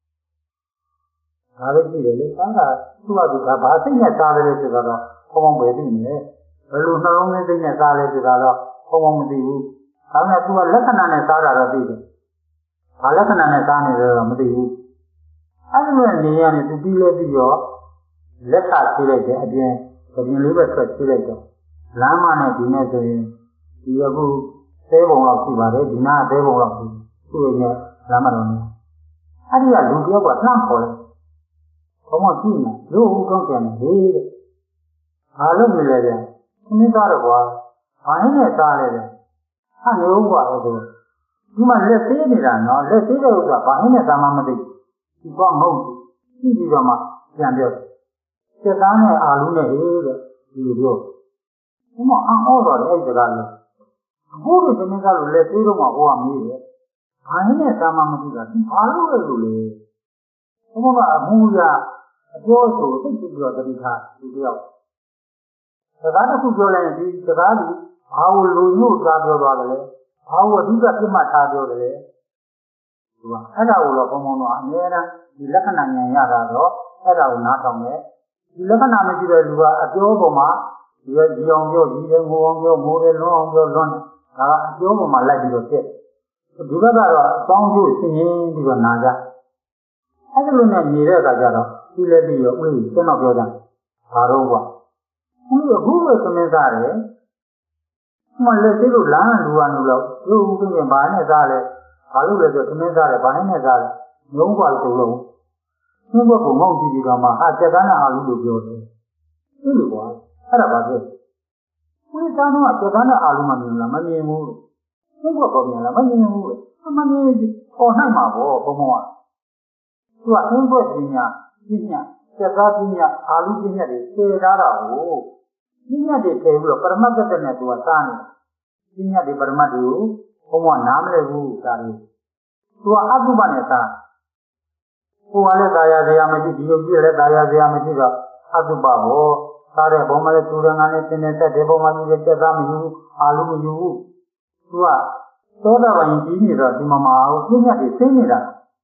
ဒါပဲကြည့်တယ်လေစားတာသူ့ကသူကဘာစိတ်နဲ့စားတယ်ဆိုတော့ဘုံဘုံပဲသိနေဘယ်လိုနှလုံးသွင်းစိတ်နဲ့စားလဲဆိုတာတော့ဘုံဘုံမသိဘူးဒါပေမဲ့သူကလက္ခဏာနဲ့စားတာတော့သိတယ်ဘာလက္ခဏာနဲ့စားနေလဲတော့မသိဘူးအဲ့ဒီလိုနေရနေသူပြီးလဲပြီးတော့လက်ခါဖြေးလိုက်တယ်အပြင်အပြင်လေးပဲဆွဲဖြေးလိုက်တော့ lama này thì này rồi thì aku thế bồng lọc thì bà đấy thì na thế bồng lọc thì tôi nhớ lama rồi nè anh đi làလူတယောက်ကလှမ်းခေါ်လိုက်ခေါင်းမကြည့်နေလူဦးကောင်းပြန်တယ်ဘာလို့မလဲဗျခင်းသားတော့ကွာဘာင်းနဲ့သားလဲဗျအဲ့နေဦးကွာဆိုဒီမှာလက်သေးနေတာနော်လက်သေးတဲ့ဥစ္စာဘာင်းနဲ့သားမှမသိဒီကွာမဟုတ်ကြည့်ပြီးတော့မှပြန်ပြောစက်သားနဲ့အာလူနဲ့ဟေးတဲ့ဒီလိုပြောဘုမအံ့ဩတော့တယ်အဲ့ဒီစကားလို့အခုဒီသမင်းသားလို့လက်သေးတော့မှဟိုကမေးတယ်ဘာင်းနဲ့သားမှမသိတာဒီဘာလို့လဲလို့လေဘုမကအမူအရာအပြောဆိုသိပြီးတော့တတိထားဒီတယောက်စကားတစ်ခုပြောလိုက်ရင်ဒီစကားကြီးဘာလို့လူညို့သားပြောသွားတယ်လဲဘာလို့အဓိကပြတ်မှတ်ထားပြောတယ်လဲဒီကအဲ့ဒါကိုတော့ဘုံဘုံတော့အများအားဒီလက္ခဏာဉာဏ်ရတာတော့အဲ့ဒါကိုနားထောင်တယ်ဒီလက္ခဏာမရှိတဲ့လူကအပြောပေါ်မှာဒီရီအောင်ပြောဒီတယ်ငိုအောင်ပြောမိုးတယ်လွန်းအောင်ပြောလွန်းတယ်ဒါကအပြောပေါ်မှာလိုက်ပြီးတော့ဖြစ်ဒီဘက်ကတော့အကြောင်းကျိုးရှင်းရင်းပြီးတော့နာကြအဲ့ဒါလိုနဲ့နေတဲ့အခါကျတော့ဒီလည်းပြီးတော့ဥယျာဉ်ကျွန်တော်ပြောတာဘာတော့ကွာဥယျာဉ်အခုပဲသမင်းစားတယ်မလက်သေးလို့လမ်းလူကနေလို့သူ့ဥပ္ပင်ဘာနဲ့စားလဲဘာလို့လဲဆိုသမင်းစားတယ်ဘာနဲ့စားလဲငုံကွာဆိုလို့သူ့ဘက်ကငုံကြည့်ပြီးတော့မှဟာစက်သားနဲ့အာလူလို့ပြောတယ်ဒီလိုကွာအဲ့ဒါပါပဲဥယျာဉ်သားတော့စက်သားနဲ့အာလူမှမြင်လားမမြင်ဘူးသူ့ဘက်ကမြင်လားမမြင်ဘူးမမြင်ပေါ်နိုင်မှာပေါ့ဘုံဘုံကသူကအင်းဘက်ပညာပညာစက်သားပညာအာလူပညာတွေသေထားတာကိုပညာတွေထည့်ပြီးတော့ပရမတ်သက်နဲ့သူကစားနေတာပညာတွေပရမတ်တွေကိုဘုံကနားမလည်ဘူးဒါတွေသူကအတုပနဲ့စားကိုယ်ကလည်းတာယာစရာမရှိဒီလိုပြည့်လည်းတာယာစရာမရှိတော့အတုပဘောစားတဲ့ဘုံမှာလည်းသူရငါနဲ့သင်တဲ့တဲ့ဘုံမှာကြီးတဲ့စက်သားမယူဘူးအာလူမယူဘူးသူကသောတာပန်ကြီးနေတော့ဒီမှာမအောင်ပညာတွေသိနေတာ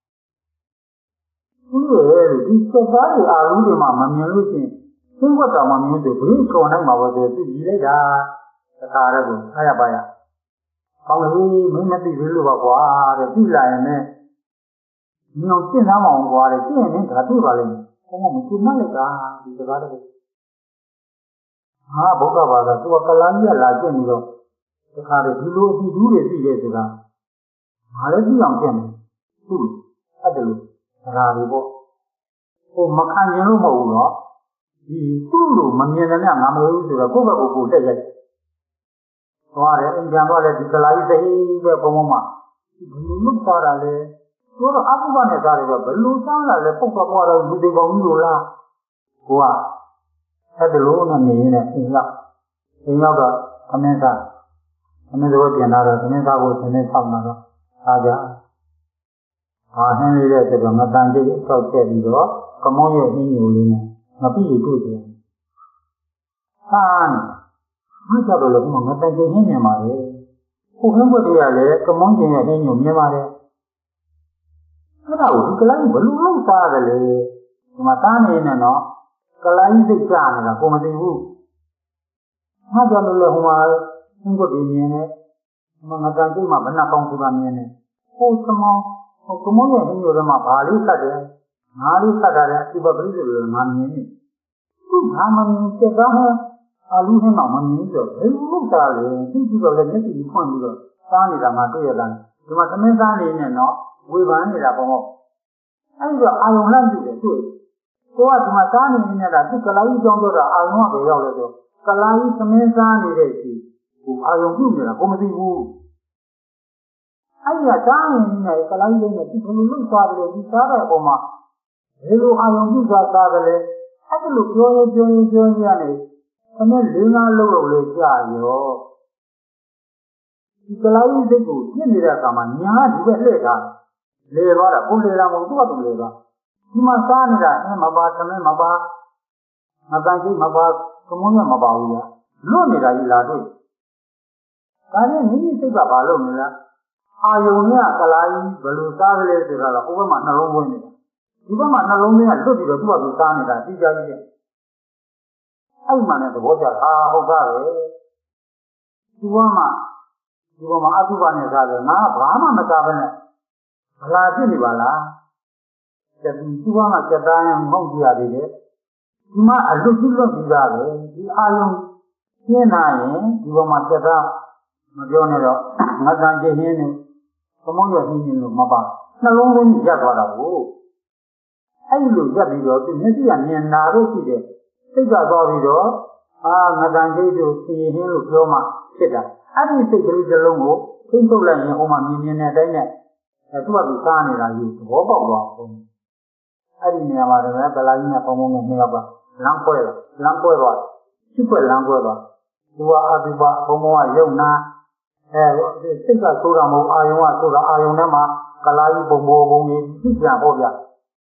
သူရဲ့ဒီစက်သားတွေအာလူတွေမှာမမြင်လို့ရှိရင်သင်္ဝတ်တော်မှာမြင်သူဘယ်ခေါ်နိုင်မှာပဲဆိုသူကြီးလိုက်တာတခါတည်းကိုအားရပါရကောင်းလေမင်းမသိသေးလို့ပါကွာတဲ့သိလာရင်လည်းညောင်ရှင်းသားမအောင်ကွာတဲ့ရှင်းရင်ဒါတွေ့ပါလိမ့်မယ်ဘုံကမသိမှလိုက်တာဒီစကားတည်းဟာဘုရားဘာသာသူကကလန်ကြီးလာကျင့်ပြီးတော့တခါတည်းဒီလိုအပြီးဒူးတွေသိတဲ့စကားငါလည်းသိအောင်ကျင့်တယ်သူ့အဲ့ဒါလို့ဒါတွေပေါ့ဟိုမခံရင်လို့မဟုတ်ဘူးနော်ဒီသူ့လိုမမြင်တဲ့ငါမလို့ဆိုတော့ကိုယ့်ဘက်ကိုကိုယ်တက်ရိုက်သွားတယ်အင်ဂျန်သွားတယ်ဒီကလာကြီးသိတဲ့ဘုံဘုံမှာဘယ်လိုလုပ်သွားတာလဲဆိုတော့အကုပနဲ့သားတွေကဘယ်လိုစားလာလဲပုတ်သွားတော့လူတွေပေါင်းကြီးလို့လားကိုကအဲ့ဒါလိုနဲ့နေရင်လည်းအင်းရောက်အင်းရောက်တော့သမင်းစားသမင်းတို့ပြန်လာတော့သမင်းစားကိုသမင်းဆောက်လာတော့အားကြဟာဟင်းလေးတဲ့ဆိုတော့မတန်ကြိတ်ဆောက်ချက်ပြီးတော့ကမောင်းရဲ့အင်းညိုလေးနဲ့ငါပြီတွေ့တယ်ဟာမကြတော့လည်းငါတန်ကြိတ်ဟင်းမြင်ပါလေခုဟင်းဘွက်တွေကလည်းကမောင်းကျင်ရဲ့အင်းညိုမြင်ပါတယ်အဲ့ဒါကိုဒီကလိုင်းဘယ်လိုလုပ်စားရလဲဒီမှာတားနေနေတော့ကလိုင်းစိတ်ကြနေတာကိုမသိဘူး။ဟာကြောင့်လည်းဟိုမှာဟင်းဘွက်တွေမြင်နေမငါတန်ကြိတ်မှာဘယ်နှကောင်းဆိုတာမြင်နေဟိုကမောင်းဟိုကမောင်းရဲ့ဟင်းညိုထဲမှာဘာလေးဆက်တယ်ငါလေးဆက်တာလည်းအပြပပရိသေလို့ငါမြင်နေသူ့ငါမမြင်ချက်သားဟဲအာလူဟင်းတော့မမြင်ဆိုဘယ်လိုလုပ်စားလဲသိကြည့်တော့လည်းမျက်စိဖွင့်ပြီးတော့စားနေတာငါတွေ့ရတာဒီမှာသမင်းစားနေနေတော့ဝေဖန်နေတာပေါ့ဟုတ်အဲ့ဒီတော့အာယုံလန့်ကြည့်တယ်တွေ့ကိုကဒီမှာစားနေနေတာသူကလာကြီးကြောင်းတော့အာယုံကဘယ်ရောက်လဲဆိုကလာကြီးသမင်းစားနေတဲ့စီဟိုအာယုံပြုတ်နေတာကိုမသိဘူးအဲ့ဒီကစားနေနေကလာကြီးနဲ့ဒီဘယ်လိုလုပ်စားတယ်ဒီစားတဲ့အပေါ်မှာဘယ်လိုအာယုံပြုတ်စားစားတယ်လဲအဲ့ဒါလိုပြောရင်ပြောရင်ပြောရနေသမင်းလေးငါလုံးလုံးလေးကြာရောဒီကလာကြီးစိတ်ကိုပြစ်နေတဲ့အခါမှာညာဒီဘက်လှည့်တာလေသွားတာကိုလေလာမဟုတ်သူ့ကသူလေသွားဒီမှာစားနေတာအဲမပါသမင်းမပါမတန်ကြီးမပါကမုန်းရမပါဘူးလားလွတ်နေတာကြီးလာတွေ့ဒါနဲ့မိမိစိတ်ကဘာလုပ်နေလဲအာယုံကကလာကြီးဘယ်လိုစားကလေးဆိုတာတော့ဟိုဘက်မှာနှလုံးသွင်းနေတာဒီဘက်မှာနှလုံးသွင်းကလွတ်ပြီးတော့သူ့ကသူစားနေတာသိကြကြီးတဲ့အဲ့မှလည်းသဘောကျတာဟုတ်ပါပဲဒီဘက်မှာဒီဘက်မှာအတုပနဲ့စားတယ်ငါဘာမှမစားဘဲနဲ့ဘလာဖြစ်နေပါလားကျက်ဒီသူကမှကျက်သားရင်မဟုတ်ကြရသေးတယ်ဒီမှာအလွတ်ကြီးလွတ်ပြီးသားပဲဒီအာယုံသရှင်းလာရင်ဒီပေါ်မှာသက်သာမပြောနဲ့တော့ငါတန်ချင်းချင်းနဲ့သမုတ်ရချင်းချင်းလို့မပါနှလုံးသွင်းကြီးရပ်သွားတာကိုအဲ့ဒီလိုရပ်ပြီးတော့သူမျက်စိကမြင်လာလို့ရှိတယ်စိတ်ကသွားပြီးတော့အာငါတန်ချင်းတို့ဖြင်းရင်းလို့ပြောမှဖြစ်တာအဲ့ဒီစိတ်ကလေးတစ်လုံးကိုထိမ့်ထုတ်လိုက်ရင်ဟိုမှာမြင်မြင်တဲ့အတိုင်းနဲ့အဲသူကသူစားနေတာယူသဘောပေါက်သွားအောင်အဲ့ဒီနေရာမှာလည်းဗလာကြီးနဲ့ပုံပုံနဲ့နှစ်ယောက်ကလမ်းပွဲလာလမ်းပွဲသွားချစ်ပွဲလမ်းပွဲသွားသူကအဘိဘပုံပုံကယုံနာအဲစိတ်ကဆိုးတာမဟုတ်အာယုံကဆိုးတာအာယုံထဲမှာကလာကြီးပုံပုံပုံကြီးသိကြဟောဗျ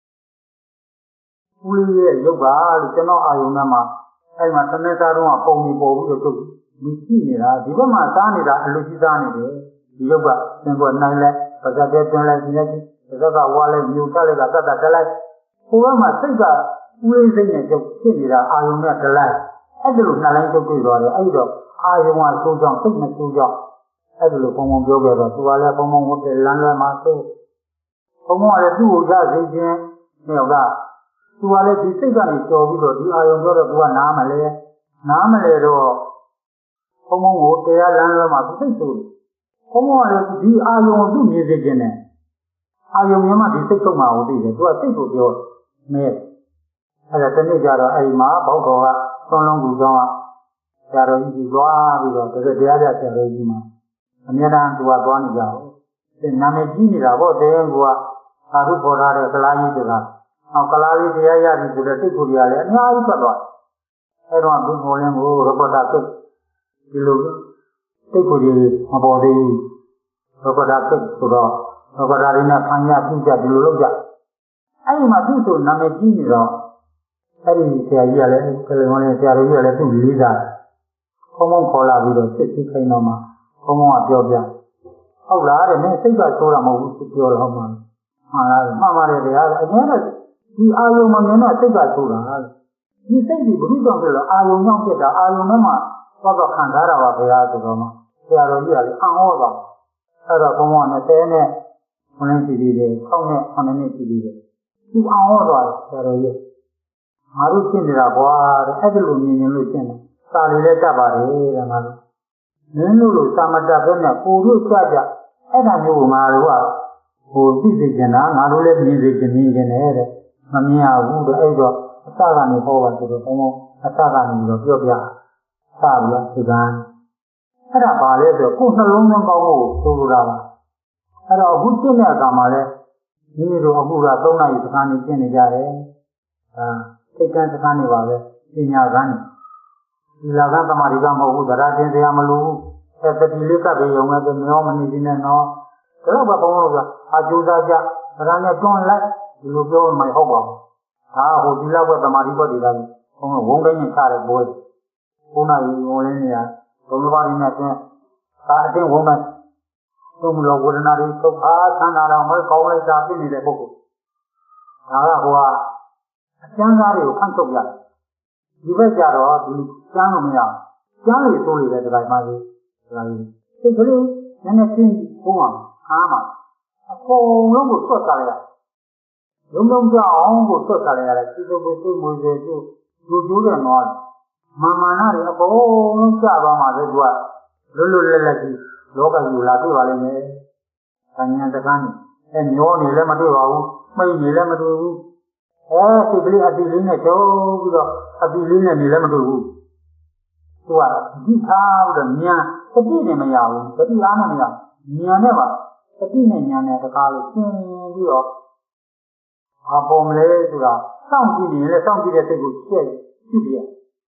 ဦးလေးရဲ့ရုပ်ပါလို့ကျွန်တော်အာယုံထဲမှာအဲ့မှာသမက်သားတော့ပုံကြီးပေါ်ပြီးတော့သူလူကြည့်နေတာဒီဘက်မှာစားနေတာအလူကြီးစားနေတယ်ဒီရုပ်ကသင်္ကောနိုင်လဲပါဇက်တဲ့တွန်းလိုက်ဒီနေ့ပါဇက်ကဝါလိုက်မြူတက်လိုက်ကတတ်တတ်လိုက်ဟိုဘက်မှာစိတ်ကဦးလေးစိတ်နဲ့ကျုပ်ဖြစ်နေတာအာယုံနဲ့တလိုက်အဲ့ဒါလိုနှလုံးကျုပ်တွေ့သွားတယ်အဲ့တော့အာယုံကဆိုးကြောင်းစိတ်မဆိုးကြောင်းအဲ့ဒါလိုပုံပုံပြောခဲ့တော့သူကလည်းပုံပုံဟုတ်တယ်လမ်းလွဲမှာဆိုးပုံပုံကလည်းသူ့ကိုရစေခြင်းမြောက်ကသူကလည်းဒီစိတ်ကနေကြော်ပြီးတော့ဒီအာယုံပြောတော့သူကနားမလဲနားမလဲတော့ပုံပုံကိုတရားလမ်းလွဲမှာသူစိတ်ဆိုးတယ်ပုံပုံကလည်းဒီအာယုံကိုသူ့မြင်စေခြင်းနဲ့အာယုံမြင်မှဒီစိတ်ထုတ်မှာကိုသိတယ်သူကစိတ်ကိုပြောမဲအဲ့ဒါတနေ့ကျတော့အဲ့ဒီမှာဘောက်တော်ကသွန်လုံးကူကျောင်းကဆရာတော်ကြီးကြီးသွားပြီးတော့တကယ်တရားကြဆရာတော်ကြီးမှာအမြဲတမ်းသူကသွားနေကြတယ်။နာမည်ကြီးနေတာပေါ့တဲ့ကူကသာဓုပေါ်ထားတဲ့ကလားကြီးတွေကဟောကလားလေးတရားရပြီဆိုတဲ့စိတ်ကိုယ်ကြီးကလည်းအများကြီးထွက်သွားတယ်။အဲ့တော့ဘုမောလင်းကိုရပတာစိတ်ဒီလိုစိတ်ကိုယ်ကြီးမပေါ်သေးဘူး။ရပတာစိတ်ဆိုတော့ရပတာရင်းနဲ့ဖန်ရပြုကြဒီလိုလုပ်ကြ။အဲ့ဒီမှာသူ့ဆိုနာမည်ကြီးနေတော့အဲ့ဒီဆရာကြီးကလည်းကလေးမောလင်းဆရာတော်ကြီးကလည်းသူ့လေးစားခုံးခုံးခေါ်လာပြီးတော့စစ်စစ်ခိုင်းတော့မှဘုံဘုံကပြောပြဟုတ်လားတဲ့မင်းစိတ်ကဆိုးတာမဟုတ်ဘူးသူပြောတော့မှမှန်လားမှန်ပါတယ်ဗျာအရင်ကဒီအာယုံမမြင်တော့စိတ်ကဆိုးတာဒီစိတ်ဒီဘုရုကြောင့်ဖြစ်လို့အာယုံကြောင့်ဖြစ်တာအာယုံထဲမှာသွားတော့ခံထားတာပါဗျာဆိုတော့မှဆရာတော်ကြီးကလည်းအံ့ဩသွားအဲ့တော့ဘုံဘုံကနှစ်နဲ့ခဏစီပြီးတယ်၆နဲ့ခဏနဲ့စီပြီးတယ်သူအံ့ဩသွားတယ်ဆရာတော်ကြီးငါတို့ဖြစ်နေတာကွာတဲ့အဲ့ဒါလိုမြင်ရင်လို့ရှင်းတယ်စာလေးလည်းတတ်ပါတယ်တဲ့ငါတို့နင်းလို့လို့သာမတတ်ပဲနဲ့ကိုတို့ကြကြအဲ့ဒါမျိုးကိုငါတို့ကဟိုသိစေချင်တာငါတို့လည်းမြင်စေချင်မြင်ချင်တယ်တဲ့မမြင်ရဘူးတဲ့အဲ့တော့အစကနေဟောပါဆိုတော့ဘုံဘုံအစကနေတော့ပြောပြစပြီးဒီကံအဲ့ဒါပါလေဆိုကိုယ်နှလုံးသွင်းကောင်းဖို့ဆိုလိုတာပါအဲ့တော့အခုရှင်းတဲ့အခါမှာလဲမိမိတို့အခုကသုံးနာရီစကားနေရှင်းနေကြတယ်အာစိတ်ကန်းစကားနေပါပဲပညာကန်းဒီလာကသမာဓိကမဟုတ်ဘူးတရားသင်စရာမလိုဘူးအဲတတိလေးကပ်ပြီးရုံနဲ့မျောမနေသေးနဲ့နော်ဒါတော့ဘာကောင်းလို့လဲအကျိုးစားကြတရားနဲ့တွန်းလိုက်ဒီလိုပြောမှမဟုတ်ပါဘူးဒါဟိုဒီလောက်ပဲသမာဓိပေါ်တည်တာဘုံဝုန်းတိုင်းနဲ့ချတဲ့ဘိုးဘုန်းနာကြီးဝင်လင်းနေရဘုံလိုပါးနဲ့တွန်းဒါအတင်းဝုန်းတိုင်းသုံးလို့ဝေဒနာတွေသုခာသန္တာတော်မကောင်းလိုက်တာဖြစ်နေတဲ့ပုဂ္ဂိုလ်ဒါကဟိုကအကျမ်းသားတွေကိုဖန်ထုတ်ရတယ်ဒီဘက်ကျတော့ဒီကျမ်းလို့မရဘူးကျမ်းလေးဆိုးရတဲ့တိုင်းမှာကြီးဒါကြီးစိတ်ကလေးနည်းနည်းချင်းပုံအောင်အားမှာအကုန်လုံးကိုဆွတ်စားလိုက်ရလုံးလုံးကြအောင်ကိုဆွတ်စားလိုက်ရတယ်ဒီလိုကိုစိတ်မွေးစေကျိုးလူကျိုးတယ်နော်မာမာနာတွေအကုန်လုံးကြသွားမှလည်းသူကလွတ်လွတ်လပ်လပ်ကြီးလောကကြီးကိုလာတွေ့ပါလိမ့်မယ်။ဉာဏ်တကားနဲ့အဲမျောနေလည်းမတွေ့ပါဘူး။မှိတ်နေလည်းမတွေ့ဘူး။အဲစိတ်ကလေးအတိလေးနဲ့ကျုံပြီးတော့အတိလေးနဲ့နေလည်းမတွေ့ဘူး။သူကဒီထားပြီးတော့ဉာဏ်တတိနဲ့မရဘူး။တတိအားနဲ့မရဘူး။ဉာဏ်နဲ့ပါတတိနဲ့ဉာဏ်နဲ့တကားလို့ရှင်းပြီးတော့ဘာပေါ်မလဲဆိုတာစောင့်ကြည့်နေလည်းစောင့်ကြည့်တဲ့စိတ်ကိုရှက်ကြည့်ပြရ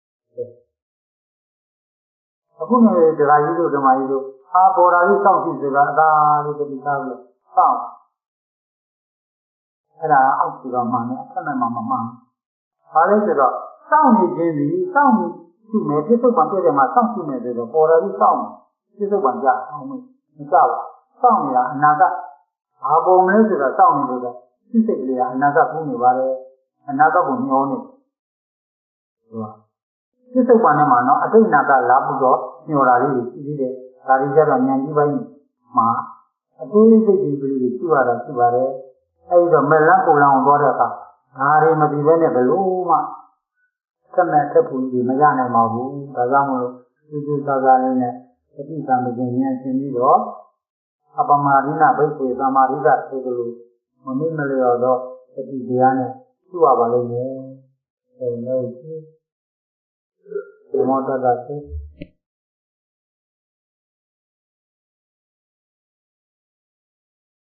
အခုနေဒကာကြီးတို့ဓမ္မကြီးတို့အာပေါ်တာလေးစောင့်ကြည့်စကားအသာလေးတတိထားပြီးစောင့်အဲ့ဒါအောက်စီတော့မှန်တယ်အထက်နဲ့မှမမှန်ဘာလဲဆိုတော့စောင့်နေခြင်းဒီစောင့်ကြည့်မယ်ပြစ္ဆုတ်ပံပြည့်တယ်မှာစောင့်ကြည့်မယ်ဆိုတော့ပေါ်တာလေးစောင့်ပြစ္ဆုတ်ပံကြအောင်မကြဘူးစောင့်နေတာအနာကဘာပေါ်မလဲဆိုတော့စောင့်နေလို့တော့စိတ်စိတ်ကလေးကအနာကပူးနေပါတယ်အနာကကိုမျောနေဟုတ်ပြစ္ဆုတ်ပံနဲ့မှာနော်အတိတ်နာကလာပြီးတော့မျောတာလေးရှိသေးတယ်ဒါတွေကြတော့ဉာဏ်ကြီးပိုင်းမှာအသေးစိတ်ကြီးကလေးတွေရှိရတာရှိပါတယ်အဲဒီတော့မလန်းကိုလန်းအောင်သွားတဲ့အခါဒါတွေမပြီးဘဲနဲ့ဘလို့မှဆက်မဲ့ထက်ပူကြီးမရနိုင်ပါဘူးဒါကြောင့်မလို့ဒီဒီသာသာလေးနဲ့ပฏิသံပင်ဉာဏ်ရှင်ပြီးတော့အပမာရိနာဘိက္ခေသမာဓိကဆိုလိုမမိမလျော်သောတတိတရားနဲ့ပြုရပါလိမ့်မယ်။အဲလိုရှိမောတတ္တ